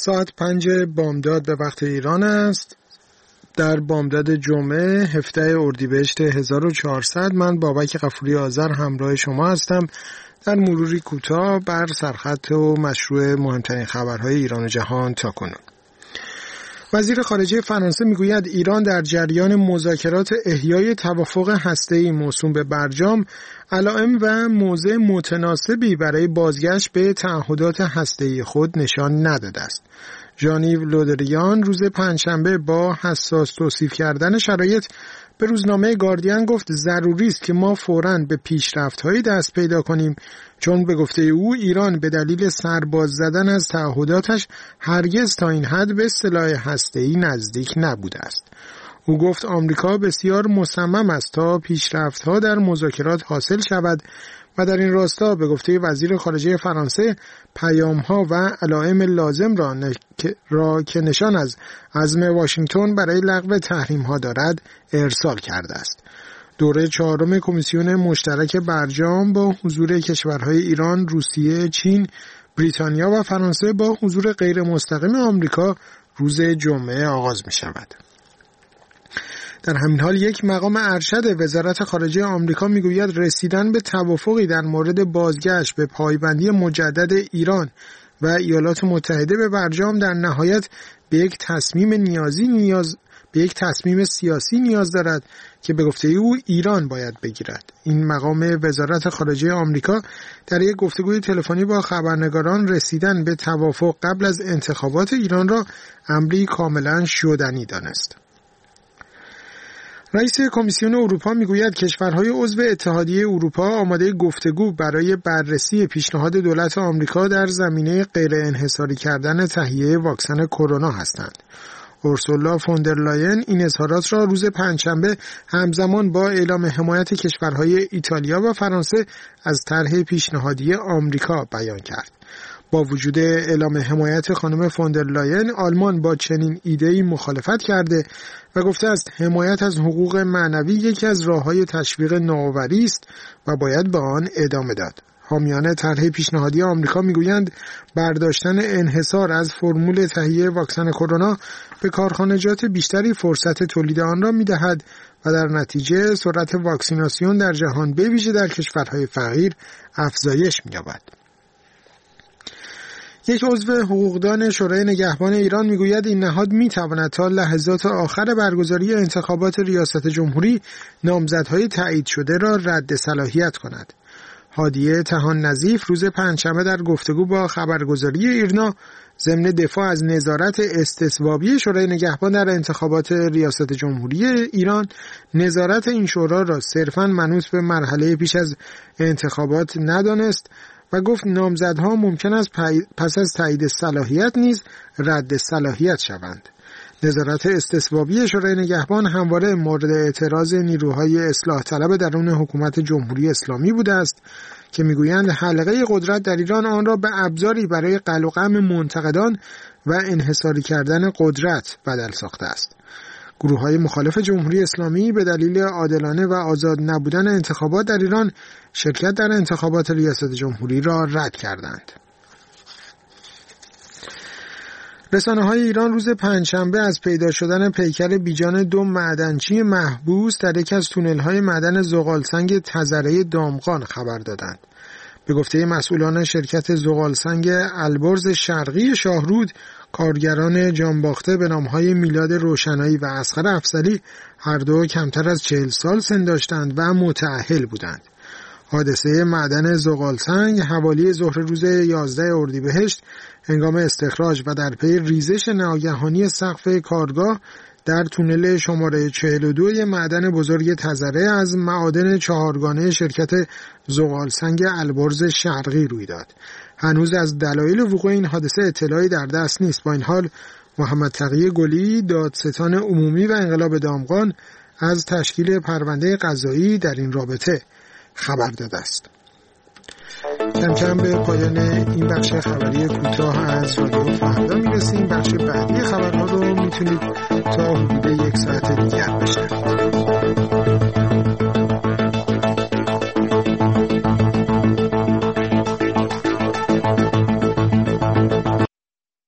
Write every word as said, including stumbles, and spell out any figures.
ساعت پنج بامداد به وقت ایران است. در بامداد جمعه هفده اردیبهشت هزار و چهارصد من بابک غفوری آذر همراه شما هستم در مروری کوتاه بر سرخط و مشروع مهمترین خبرهای ایران و جهان تا کنون. وزیر خارجه فرانسه میگوید ایران در جریان مذاکرات احیای توافق هسته‌ای موسوم به برجام علائم و موضع متناسبی برای بازگشت به تعهدات هسته‌ای خود نشان نداده است. ژان-ایو لودریان روز پنجشنبه با حساس توصیف کردن شرایط به روزنامه گاردین گفت ضروری است که ما فوراً به پیشرفت‌هایی دست پیدا کنیم، چون به گفته او ایران به دلیل سرباز زدن از تعهداتش هرگز تا این حد به سلاح هسته‌ای نزدیک نبوده است. او گفت آمریکا بسیار مصمم است تا پیشرفت‌ها در مذاکرات حاصل شود و در این راستا به گفته وزیر خارجه فرانسه پیام‌ها و علائم لازم را, ن... را که نشان از عزم واشنگتن برای لغو تحریم‌ها دارد ارسال کرده است. دوره چهارم کمیسیون مشترک برجام با حضور کشورهای ایران، روسیه، چین، بریتانیا و فرانسه با حضور غیر مستقیم آمریکا روز جمعه آغاز می شود. در همین حال یک مقام ارشد وزارت خارجه آمریکا میگوید رسیدن به توافقی در مورد بازگشت به پایبندی مجدد ایران و ایالات متحده به برجام در نهایت به یک تصمیم نیازی نیاز به یک تصمیم سیاسی نیاز دارد که به گفته او ایران باید بگیرد. این مقام وزارت خارجه آمریکا در یک گفتگوی تلفنی با خبرنگاران رسیدن به توافق قبل از انتخابات ایران را امری کاملا شدنی دانست. رئیس کمیسیون اروپا میگوید کشورهای عضو اتحادیه اروپا آماده گفتگو برای بررسی پیشنهاد دولت آمریکا در زمینه غیر انحصاری کردن تهیه واکسن کرونا هستند. اورسولا فوندرلاین این اظهارات را روز پنجشنبه همزمان با اعلام حمایت کشورهای ایتالیا و فرانسه از طرح پیشنهادی آمریکا بیان کرد. با وجود اعلام حمایت خانم فوندرلاین، آلمان با چنین ایده‌ای مخالفت کرده و گفته است حمایت از حقوق معنوی یکی از راه‌های تشویق نوآوری است و باید به آن ادامه داد. حامیان طرح پیشنهادی آمریکا میگویند برداشتن انحصار از فرمول تهیه واکسن کرونا به کارخانجات بیشتری فرصت تولید آن را می‌دهد و در نتیجه سرعت واکسیناسیون در جهان به ویژه در کشورهای فقیر افزایش می‌یابد. یک عضو حقوقدان شورای نگهبان ایران میگوید این نهاد میتواند تا لحظات آخر برگزاری انتخابات ریاست جمهوری نامزدهای تایید شده را رد صلاحیت کند. هادیه طحان نظیف روز پنجشنبه در گفتگو با خبرگزاری ایرنا ضمن دفاع از نظارت استصوابی شورای نگهبان در انتخابات ریاست جمهوری ایران نظارت این شورا را صرفاً منوط به مرحله پیش از انتخابات ندانست و گفت نامزدها ممکن است پس از تایید صلاحیت نیز رد صلاحیت شوند. نظارت استصوابی شورای نگهبان همواره مورد اعتراض نیروهای اصلاح طلب درون حکومت جمهوری اسلامی بوده است که میگویند حلقه قدرت در ایران آن را به ابزاری برای قلع و قم منتقدان و انحصاری کردن قدرت بدل ساخته است. گروه‌های مخالف جمهوری اسلامی به دلیل عادلانه و آزاد نبودن انتخابات در ایران شرکت در انتخابات ریاست جمهوری را رد کردند. رسانه‌های ایران روز پنجشنبه از پیدا شدن پیکر بیجان دو معدنچی محبوس در یکی از تونل‌های معدن زغالسنگ تذره دامغان خبر دادند. به گفته مسئولان شرکت زغالسنگ البرز شرقی شاهرود، کارگران جانباخته به نامهای میلاد روشنایی و اصغر افضلی هر دو کمتر از چهل سال سن داشتند و متأهل بودند. حادثه معدن زغالسنگ حوالی ظهر روز یازده اردیبهشت هنگام استخراج و در پی ریزش ناگهانی سقف کارگاه در تونل شماره چهل و دو معدن بزرگ تذره از معادن چهارگانه شرکت زغالسنگ البرز شرقی روی داد. هنوز از دلایل وقوع این حادثه اطلاعی در دست نیست. با این حال محمد تقی گلی دادستان عمومی و انقلاب دامغان از تشکیل پرونده قضایی در این رابطه خبر داده است. کم کم به پایان این بخش خبری کوتاه از رادیو فردا میرسیم. بخش بعدی خبرها رو میتونید تا